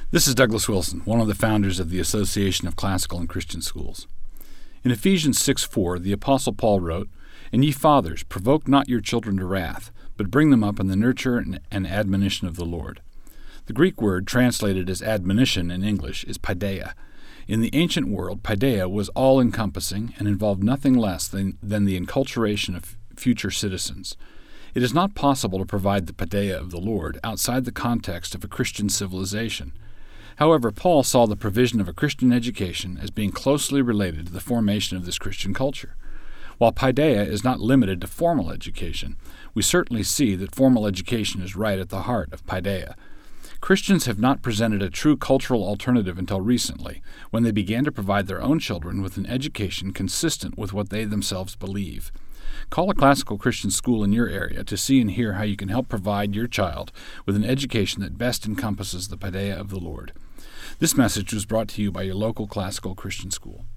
This is Douglas Wilson, one of the founders of the Association of Classical and Christian Schools. In Ephesians 6:4, the Apostle Paul wrote, "And ye fathers, provoke not your children to wrath, but bring them up in the nurture and admonition of the Lord." The Greek word translated as admonition in English is paideia. In the ancient world, paideia was all-encompassing and involved nothing less than the enculturation of future citizens. It is not possible to provide the paideia of the Lord outside the context of a Christian civilization. However, Paul saw the provision of a Christian education as being closely related to the formation of this Christian culture. While paideia is not limited to formal education, we certainly see that formal education is right at the heart of paideia. Christians have not presented a true cultural alternative until recently, when they began to provide their own children with an education consistent with what they themselves believe. Call a classical Christian school in your area to see and hear how you can help provide your child with an education that best encompasses the paideia of the Lord. This message was brought to you by your local classical Christian school.